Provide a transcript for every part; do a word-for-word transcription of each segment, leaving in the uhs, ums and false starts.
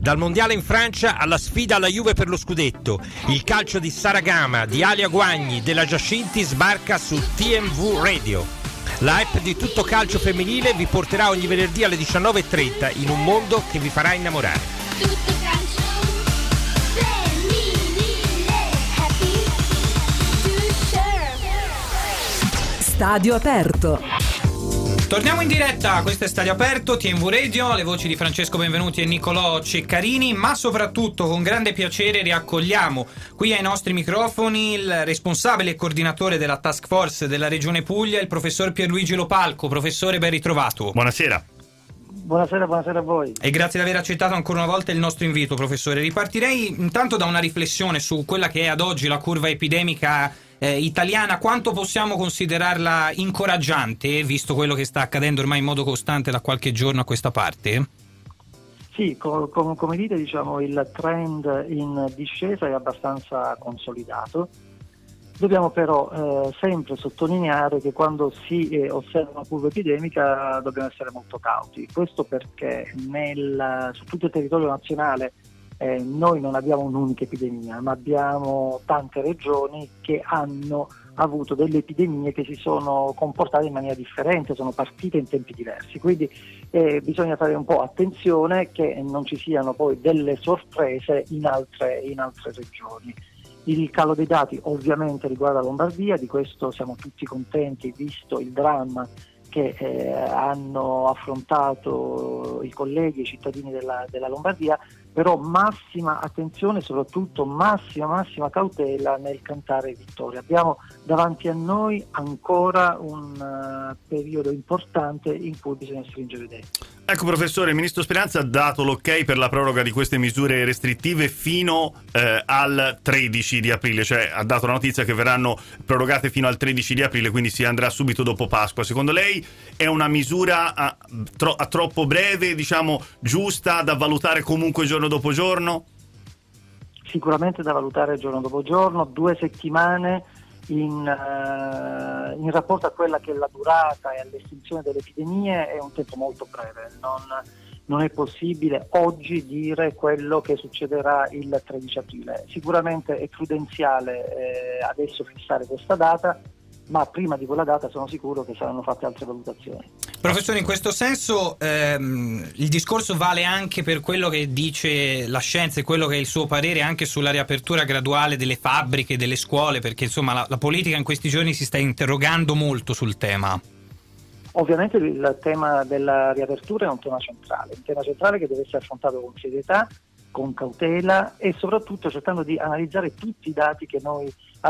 Dal mondiale in Francia alla sfida alla Juve per lo scudetto, il calcio di Saragama, di Alia Guagni, della Giacinti sbarca su T M V Radio. La app di Tutto Calcio Femminile vi porterà ogni venerdì alle diciannove e trenta in un mondo che vi farà innamorare. Tutto calcio femminile, happy to share. Stadio aperto. Torniamo in diretta, questo è Stadio Aperto, T M V Radio, le voci di Francesco Benvenuti e Nicolò Ceccarini, ma soprattutto con grande piacere riaccogliamo qui ai nostri microfoni il responsabile e coordinatore della Task Force della Regione Puglia, il professor Pierluigi Lopalco. Professore, ben ritrovato. Buonasera. Buonasera, buonasera a voi. E grazie di aver accettato ancora una volta il nostro invito, professore. Ripartirei intanto da una riflessione su quella che è ad oggi la curva epidemica eh, italiana. Quanto possiamo considerarla incoraggiante, visto quello che sta accadendo ormai in modo costante da qualche giorno a questa parte? Sì, com- com- come dite, diciamo, il trend in discesa è abbastanza consolidato. Dobbiamo però eh, sempre sottolineare che quando si eh, osserva una curva epidemica dobbiamo essere molto cauti. Questo perché nel, su tutto il territorio nazionale eh, noi non abbiamo un'unica epidemia, ma abbiamo tante regioni che hanno avuto delle epidemie che si sono comportate in maniera differente, sono partite in tempi diversi. Quindi eh, bisogna fare un po' attenzione che non ci siano poi delle sorprese in altre, in altre regioni. Il calo dei dati ovviamente riguarda la Lombardia, di questo siamo tutti contenti visto il dramma che eh, hanno affrontato i colleghi e i cittadini della, della Lombardia, però massima attenzione, soprattutto massima massima cautela nel cantare vittoria. Abbiamo davanti a noi ancora un uh, periodo importante in cui bisogna stringere i denti. Ecco, professore, il ministro Speranza ha dato l'ok per la proroga di queste misure restrittive fino eh, al tredici di aprile, cioè ha dato la notizia che verranno prorogate fino al tredici di aprile, quindi si andrà subito dopo Pasqua. Secondo lei è una misura a, tro- a troppo breve, diciamo giusta, da valutare comunque giorno dopo giorno? Sicuramente da valutare giorno dopo giorno, due settimane in, uh, in rapporto a quella che è la durata e all'estinzione delle epidemie è un tempo molto breve. Non, non è possibile oggi dire quello che succederà il tredici aprile. Sicuramente è prudenziale eh, adesso fissare questa data, ma prima di quella data sono sicuro che saranno fatte altre valutazioni. Professore, in questo senso ehm, il discorso vale anche per quello che dice la scienza e quello che è il suo parere anche sulla riapertura graduale delle fabbriche, delle scuole, perché insomma la, la politica in questi giorni si sta interrogando molto sul tema. Ovviamente il tema della riapertura è un tema centrale, un tema centrale che deve essere affrontato con serietà, con cautela e soprattutto cercando di analizzare tutti i dati che noi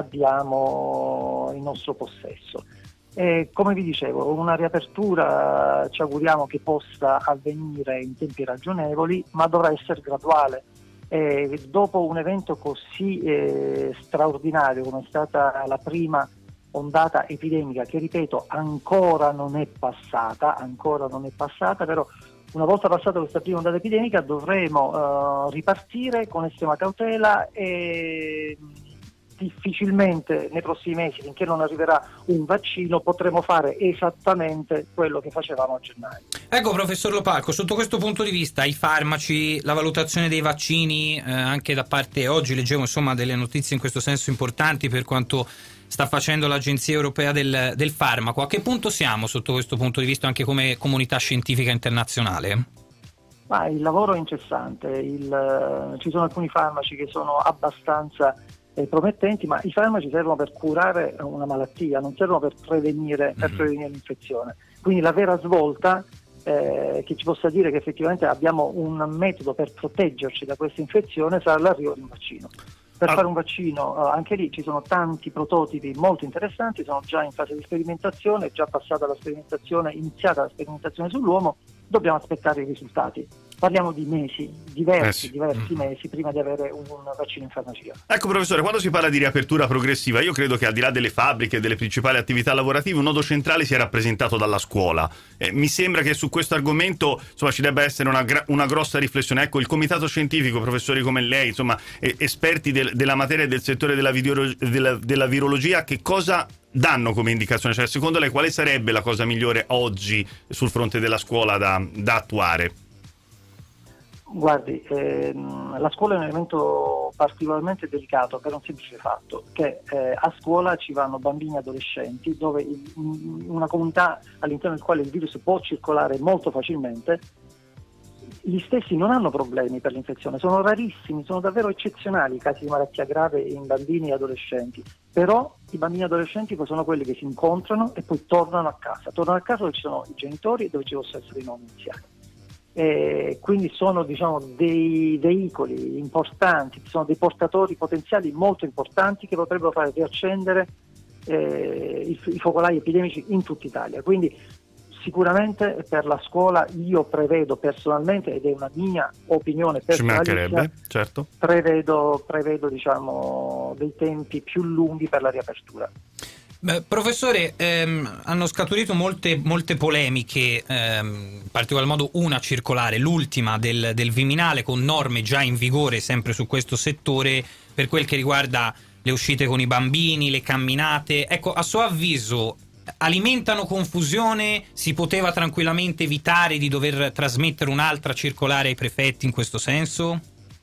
abbiamo in nostro possesso. E come vi dicevo, una riapertura ci auguriamo che possa avvenire in tempi ragionevoli, ma dovrà essere graduale. E dopo un evento così eh, straordinario come è stata la prima ondata epidemica, che ripeto ancora non è passata, ancora non è passata, però una volta passata questa prima ondata epidemica dovremo uh, ripartire con estrema cautela e difficilmente nei prossimi mesi, finché non arriverà un vaccino, potremo fare esattamente quello che facevamo a gennaio. Ecco, professor Lopalco, sotto questo punto di vista i farmaci, la valutazione dei vaccini, eh, anche da parte, oggi leggevo insomma delle notizie in questo senso importanti per quanto sta facendo l'Agenzia Europea del, del Farmaco. A che punto siamo sotto questo punto di vista anche come comunità scientifica internazionale? Ma il lavoro è incessante, il, ci sono alcuni farmaci che sono abbastanza eh, promettenti, ma i farmaci servono per curare una malattia, non servono per prevenire, per prevenire l'infezione. Quindi la vera svolta eh, che ci possa dire che effettivamente abbiamo un metodo per proteggerci da questa infezione sarà l'arrivo di un vaccino. Per fare un vaccino, anche lì ci sono tanti prototipi molto interessanti, sono già in fase di sperimentazione, è già passata la sperimentazione, iniziata la sperimentazione sull'uomo, dobbiamo aspettare i risultati. Parliamo di mesi, diversi, eh sì. diversi mesi prima di avere un, un vaccino in farmacia. Ecco, professore, quando si parla di riapertura progressiva, io credo che al di là delle fabbriche e delle principali attività lavorative, un nodo centrale sia rappresentato dalla scuola. Eh, mi sembra che su questo argomento insomma ci debba essere una, gra- una grossa riflessione. Ecco, il comitato scientifico, professori come lei, insomma, eh, esperti del, della materia e del settore della, video- della, della virologia, che cosa danno come indicazione? Cioè, secondo lei quale sarebbe la cosa migliore oggi sul fronte della scuola da, da attuare? Guardi, ehm, la scuola è un elemento particolarmente delicato per un semplice fatto, che eh, a scuola ci vanno bambini e adolescenti dove il, una comunità all'interno del quale il virus può circolare molto facilmente. Gli stessi non hanno problemi per l'infezione, sono rarissimi, sono davvero eccezionali i casi di malattia grave in bambini e adolescenti, però i bambini e adolescenti poi sono quelli che si incontrano e poi tornano a casa, tornano a casa dove ci sono i genitori e dove ci possono essere i nonni anziani. E quindi sono, diciamo, dei veicoli importanti, sono dei portatori potenziali molto importanti che potrebbero fare riaccendere eh, i, i focolai epidemici in tutta Italia. Quindi sicuramente per la scuola io prevedo personalmente, ed è una mia opinione personalissima, ci mancherebbe, certo. prevedo, prevedo diciamo, dei tempi più lunghi per la riapertura. Beh, professore, ehm, hanno scaturito molte, molte polemiche, ehm, in particolar modo una circolare, l'ultima del, del Viminale, con norme già in vigore sempre su questo settore per quel che riguarda le uscite con i bambini, le camminate. Ecco, a suo avviso alimentano confusione? Si poteva tranquillamente evitare di dover trasmettere un'altra circolare ai prefetti in questo senso?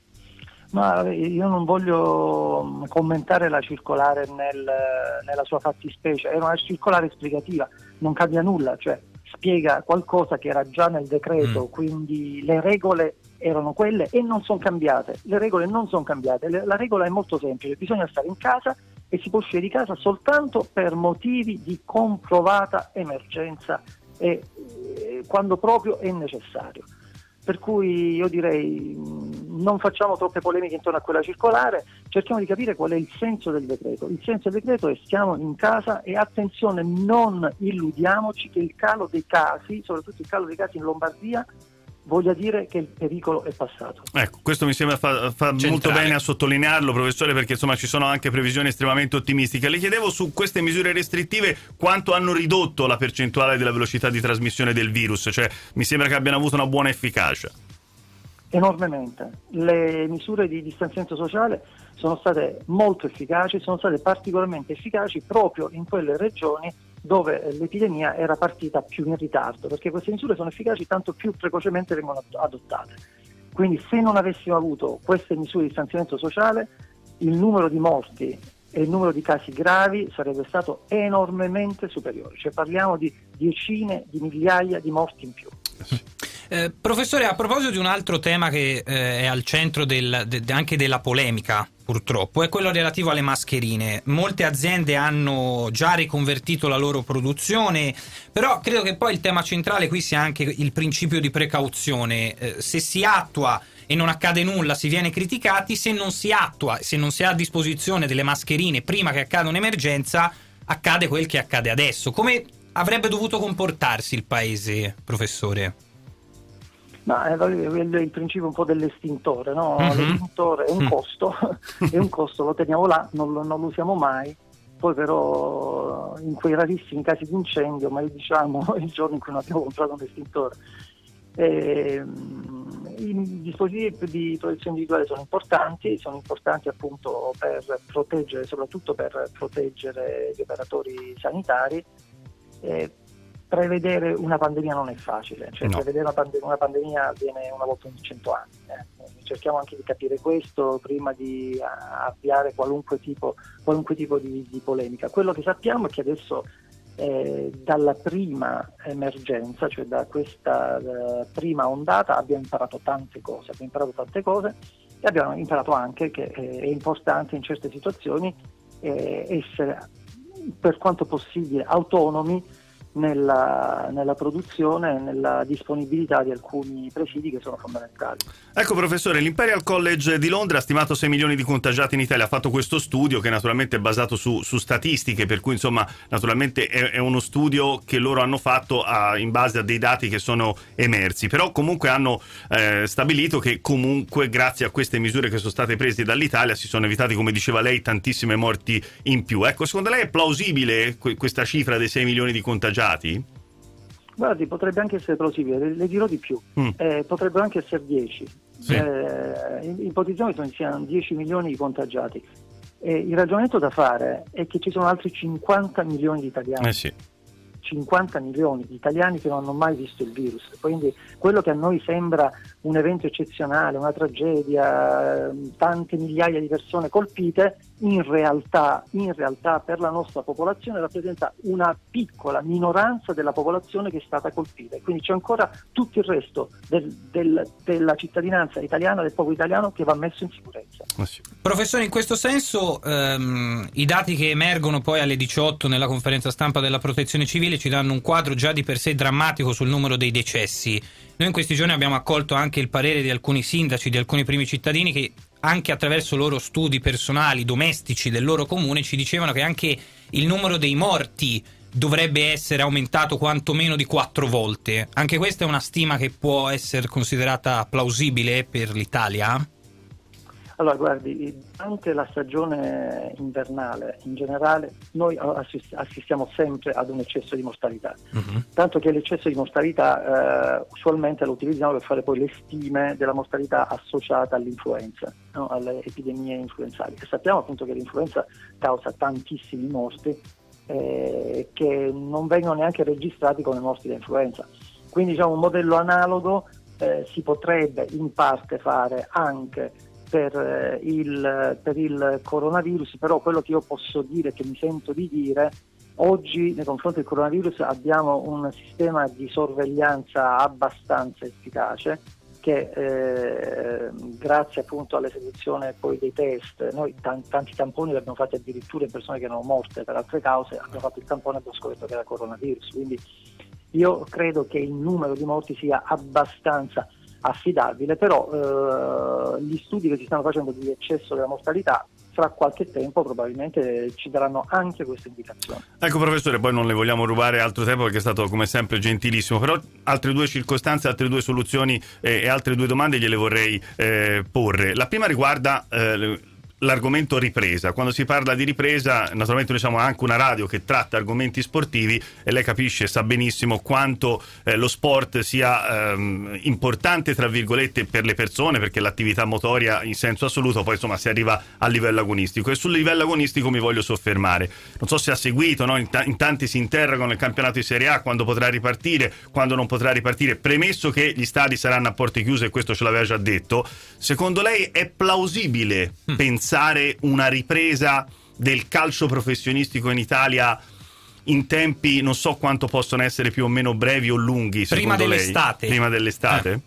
Ma io non voglio commentare la circolare nel, nella sua fattispecie, è una circolare esplicativa, non cambia nulla, cioè spiega qualcosa che era già nel decreto, mm. quindi le regole erano quelle e non sono cambiate, le regole non sono cambiate, la regola è molto semplice, bisogna stare in casa e si può uscire di casa soltanto per motivi di comprovata emergenza e, e quando proprio è necessario. Per cui io direi non facciamo troppe polemiche intorno a quella circolare, cerchiamo di capire qual è il senso del decreto. Il senso del decreto è stiamo in casa e attenzione, non illudiamoci che il calo dei casi, soprattutto il calo dei casi in Lombardia, voglia dire che il pericolo è passato. Ecco, questo mi sembra fa, fa molto bene a sottolinearlo, professore, perché insomma ci sono anche previsioni estremamente ottimistiche. Le chiedevo su queste misure restrittive quanto hanno ridotto la percentuale della velocità di trasmissione del virus, cioè mi sembra che abbiano avuto una buona efficacia. Enormemente. Le misure di distanziamento sociale sono state molto efficaci, sono state particolarmente efficaci proprio in quelle regioni dove l'epidemia era partita più in ritardo, perché queste misure sono efficaci tanto più precocemente vengono adottate. Quindi se non avessimo avuto queste misure di distanziamento sociale, il numero di morti e il numero di casi gravi sarebbe stato enormemente superiore, cioè parliamo di decine di migliaia di morti in più. Eh, professore, a proposito di un altro tema che eh, è al centro del, de, anche della polemica, purtroppo, è quello relativo alle mascherine. Molte aziende hanno già riconvertito la loro produzione, però credo che poi il tema centrale qui sia anche il principio di precauzione. Eh, se si attua e non accade nulla si viene criticati, se non si attua, se non si ha a disposizione delle mascherine prima che accada un'emergenza, accade quel che accade adesso. Come avrebbe dovuto comportarsi il paese, professore? Ma è il principio un po' dell'estintore, no? Mm-hmm. L'estintore è un costo, è un costo, lo teniamo là, non lo, non lo usiamo mai, poi però in quei rarissimi casi di incendio, ma diciamo il giorno in cui non abbiamo comprato un estintore. E, i dispositivi di protezione individuale sono importanti, sono importanti appunto per proteggere, soprattutto per proteggere gli operatori sanitari. E, prevedere una pandemia non è facile, cioè no. prevedere una, pande- una pandemia avviene una volta ogni cento anni. Eh. Cerchiamo anche di capire questo prima di uh, avviare qualunque tipo, qualunque tipo di, di polemica. Quello che sappiamo è che adesso eh, dalla prima emergenza, cioè da questa uh, prima ondata, abbiamo imparato tante cose, abbiamo imparato tante cose e abbiamo imparato anche che eh, è importante in certe situazioni eh, essere per quanto possibile autonomi Nella, nella produzione e nella disponibilità di alcuni presidi che sono fondamentali. Ecco professore, l'Imperial College di Londra ha stimato sei milioni di contagiati in Italia, ha fatto questo studio che naturalmente è basato su, su statistiche, per cui insomma naturalmente è, è uno studio che loro hanno fatto a, in base a dei dati che sono emersi, però comunque hanno eh, stabilito che comunque grazie a queste misure che sono state prese dall'Italia si sono evitati, come diceva lei, tantissime morti in più. Ecco, secondo lei è plausibile que- questa cifra dei sei milioni di contagiati? Guardi, potrebbe anche essere plausibile, le, le dirò di più, mm. eh, potrebbero anche essere dieci, sì. eh, ipotizziamo che siano dieci milioni di contagiati, eh, il ragionamento da fare è che ci sono altri cinquanta milioni di italiani, eh sì. cinquanta milioni di italiani che non hanno mai visto il virus, quindi quello che a noi sembra un evento eccezionale, una tragedia, tante migliaia di persone colpite, in realtà, in realtà per la nostra popolazione rappresenta una piccola minoranza della popolazione che è stata colpita, quindi c'è ancora tutto il resto del, del, della cittadinanza italiana, del popolo italiano, che va messo in sicurezza. Oh sì. Professore, in questo senso ehm, i dati che emergono poi alle diciotto nella conferenza stampa della Protezione Civile ci danno un quadro già di per sé drammatico sul numero dei decessi. Noi in questi giorni abbiamo accolto anche il parere di alcuni sindaci, di alcuni primi cittadini che anche attraverso loro studi personali, domestici del loro comune, ci dicevano che anche il numero dei morti dovrebbe essere aumentato quantomeno di quattro volte. Anche questa è una stima che può essere considerata plausibile per l'Italia? Allora, guardi, durante la stagione invernale in generale noi assist- assistiamo sempre ad un eccesso di mortalità, uh-huh. tanto che l'eccesso di mortalità eh, usualmente lo utilizziamo per fare poi le stime della mortalità associata all'influenza, no? alle epidemie influenzali. E sappiamo appunto che l'influenza causa tantissimi morti eh, che non vengono neanche registrati come morti da influenza. Quindi diciamo un modello analogo eh, si potrebbe in parte fare anche Per il, per il coronavirus, però quello che io posso dire, che mi sento di dire, oggi nei confronti del coronavirus abbiamo un sistema di sorveglianza abbastanza efficace che eh, grazie appunto all'esecuzione poi dei test, noi t- tanti tamponi li abbiamo fatti addirittura in persone che erano morte per altre cause, abbiamo fatto il tampone e abbiamo scoperto che era coronavirus, quindi io credo che il numero di morti sia abbastanza affidabile, però eh, gli studi che si stanno facendo di eccesso della mortalità fra qualche tempo probabilmente ci daranno anche queste indicazioni. Ecco professore, poi non le vogliamo rubare altro tempo perché è stato come sempre gentilissimo, però altre due circostanze, altre due soluzioni eh, e altre due domande gliele vorrei eh, porre. La prima riguarda eh, l'argomento ripresa. Quando si parla di ripresa, naturalmente noi siamo anche una radio che tratta argomenti sportivi e lei capisce, sa benissimo quanto eh, lo sport sia ehm, importante tra virgolette per le persone, perché l'attività motoria in senso assoluto poi insomma si arriva al livello agonistico, e sul livello agonistico mi voglio soffermare. Non so se ha seguito, no? in, t- in tanti si interrogano nel campionato di Serie A quando potrà ripartire, quando non potrà ripartire, premesso che gli stadi saranno a porte chiuse, e questo ce l'aveva già detto. Secondo lei è plausibile mm. pensare una ripresa del calcio professionistico in Italia in tempi, non so quanto possono essere più o meno brevi o lunghi, prima dell'estate? Lei? Prima dell'estate? Eh.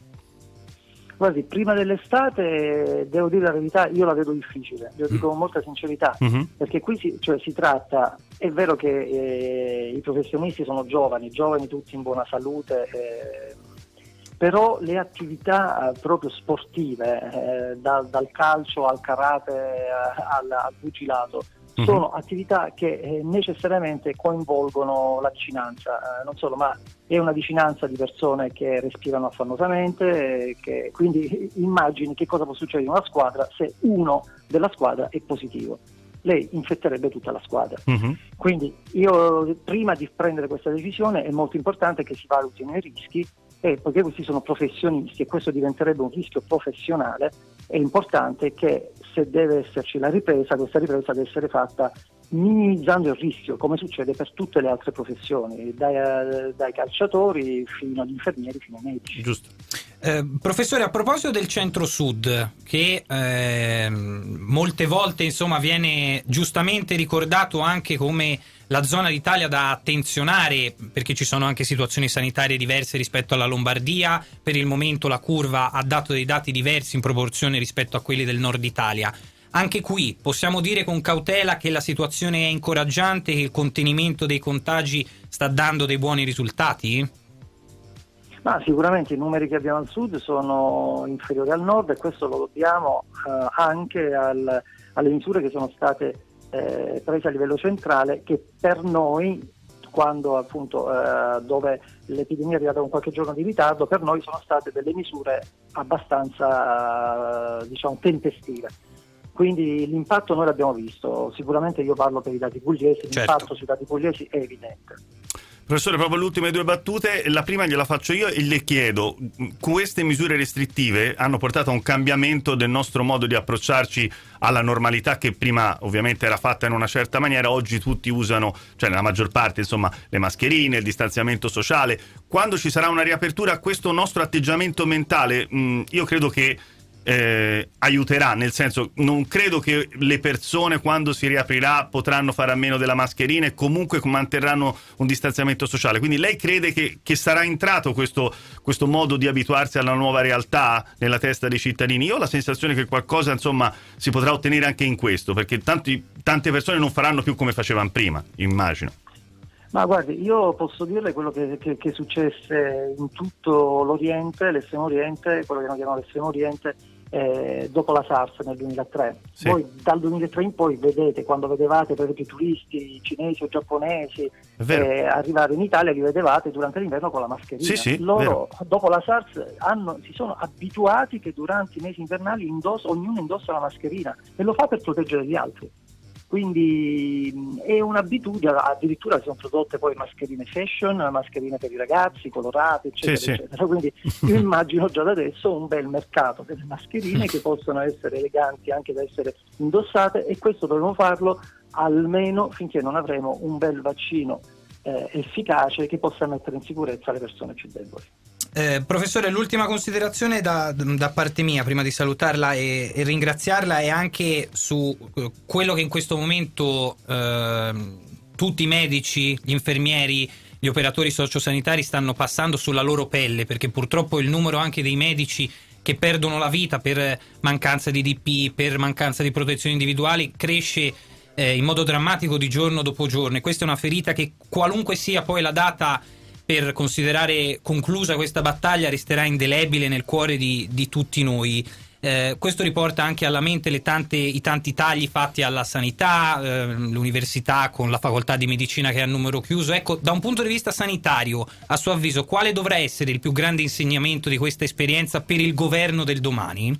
Guardi, prima dell'estate devo dire la verità, io la vedo difficile, lo dico mm. con molta sincerità, mm-hmm. perché qui si, cioè, si tratta, è vero che eh, i professionisti sono giovani, giovani tutti in buona salute, eh, però le attività eh, proprio sportive, eh, dal, dal calcio al karate eh, al, al pugilato, mm-hmm. sono attività che eh, necessariamente coinvolgono la vicinanza, eh, non solo, ma è una vicinanza di persone che respirano affannosamente, eh, che, quindi immagini che cosa può succedere in una squadra se uno della squadra è positivo. Lei infetterebbe tutta la squadra. Mm-hmm. Quindi io, prima di prendere questa decisione, è molto importante che si valutino i rischi, e poiché questi sono professionisti e questo diventerebbe un rischio professionale, è importante che se deve esserci la ripresa, questa ripresa deve essere fatta minimizzando il rischio, come succede per tutte le altre professioni, dai, dai calciatori fino agli infermieri, fino ai medici. Giusto. Eh, professore, a proposito del centro-sud, che eh, molte volte insomma viene giustamente ricordato anche come la zona d'Italia da attenzionare, perché ci sono anche situazioni sanitarie diverse rispetto alla Lombardia, per il momento la curva ha dato dei dati diversi in proporzione rispetto a quelli del nord Italia. Anche qui possiamo dire con cautela che la situazione è incoraggiante, che il contenimento dei contagi sta dando dei buoni risultati? Ma sicuramente i numeri che abbiamo al sud sono inferiori al nord, e questo lo dobbiamo eh, anche al, alle misure che sono state eh, prese a livello centrale, che per noi, quando appunto eh, dove l'epidemia è arrivata con qualche giorno di ritardo, per noi sono state delle misure abbastanza eh, diciamo tempestive. Quindi l'impatto noi l'abbiamo visto, sicuramente io parlo per i dati pugliesi, certo. L'impatto sui dati pugliesi è evidente. Professore, proprio le ultime due battute, la prima gliela faccio io e le chiedo, queste misure restrittive hanno portato a un cambiamento del nostro modo di approcciarci alla normalità, che prima ovviamente era fatta in una certa maniera, oggi tutti usano, cioè nella maggior parte, insomma, le mascherine, il distanziamento sociale. Quando ci sarà una riapertura, questo nostro atteggiamento mentale, mh, io credo che Eh, aiuterà, nel senso, non credo che le persone quando si riaprirà potranno fare a meno della mascherina e comunque manterranno un distanziamento sociale. Quindi lei crede che, che sarà entrato questo, questo modo di abituarsi alla nuova realtà nella testa dei cittadini? Io ho la sensazione che qualcosa, insomma, si potrà ottenere anche in questo, perché tanti, tante persone non faranno più come facevano prima, immagino. Ma guardi, io posso dirle quello che, che, che successe in tutto l'Oriente, l'estremo Oriente, quello che noi chiamiamo l'estremo Oriente, eh, dopo la SARS nel duemilatré. Sì. Voi dal duemilatré in poi vedete, quando vedevate per esempio i turisti cinesi o giapponesi eh, arrivare in Italia, li vedevate durante l'inverno con la mascherina. Sì, sì, Loro vero. dopo la SARS hanno, si sono abituati che durante i mesi invernali indossa, ognuno indossa la mascherina e lo fa per proteggere gli altri. Quindi mh, è un'abitudine, addirittura si sono prodotte poi mascherine fashion, mascherine per i ragazzi, colorate, eccetera, Sì, eccetera. Quindi io immagino già da adesso un bel mercato delle mascherine che possono essere eleganti anche da essere indossate, e questo dovremo farlo almeno finché non avremo un bel vaccino eh, efficace che possa mettere in sicurezza le persone più deboli. Eh, professore, l'ultima considerazione da, da parte mia, prima di salutarla e, e ringraziarla, è anche su eh, quello che in questo momento eh, tutti i medici, gli infermieri, gli operatori sociosanitari stanno passando sulla loro pelle, perché purtroppo il numero anche dei medici che perdono la vita per mancanza di D P, per mancanza di protezioni individuali, cresce eh, in modo drammatico di giorno dopo giorno, e questa è una ferita che, qualunque sia poi la data per considerare conclusa questa battaglia, resterà indelebile nel cuore di, di tutti noi. Eh, questo riporta anche alla mente le tante, i tanti tagli fatti alla sanità, eh, l'università con la facoltà di medicina che è a numero chiuso. Ecco, da un punto di vista sanitario, a suo avviso, quale dovrà essere il più grande insegnamento di questa esperienza per il governo del domani?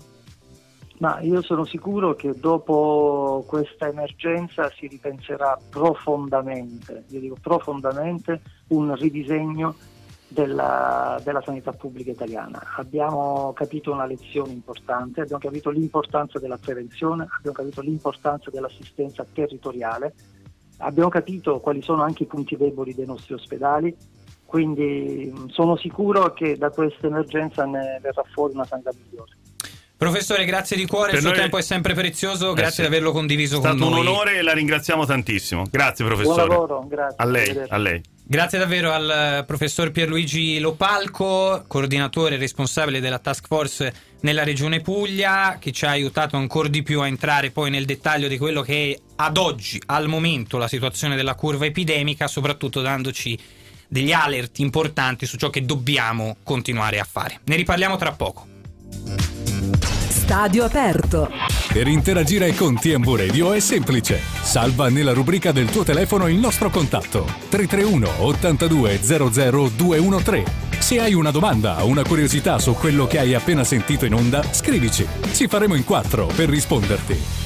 Ma io sono sicuro che dopo questa emergenza si ripenserà profondamente, io dico profondamente, un ridisegno della, della sanità pubblica italiana. Abbiamo capito una lezione importante, abbiamo capito l'importanza della prevenzione, abbiamo capito l'importanza dell'assistenza territoriale, abbiamo capito quali sono anche i punti deboli dei nostri ospedali, quindi sono sicuro che da questa emergenza ne verrà fuori una sanità migliore. Professore, grazie di cuore, Per il suo noi... tempo è sempre prezioso, grazie eh sì. di averlo condiviso con noi. È stato un onore e la ringraziamo tantissimo. Grazie professore. Buon lavoro, grazie. A lei, a lei. Grazie davvero al professor Pierluigi Lopalco, coordinatore e responsabile della task force nella regione Puglia, che ci ha aiutato ancora di più a entrare poi nel dettaglio di quello che è ad oggi, al momento, la situazione della curva epidemica, soprattutto dandoci degli alert importanti su ciò che dobbiamo continuare a fare. Ne riparliamo tra poco. Stadio aperto. Per interagire con T M V Radio è semplice. Salva nella rubrica del tuo telefono il nostro contatto tre tre uno ottantadue zero zero due uno tre. Se hai una domanda o una curiosità su quello che hai appena sentito in onda, scrivici. Ci faremo in quattro per risponderti.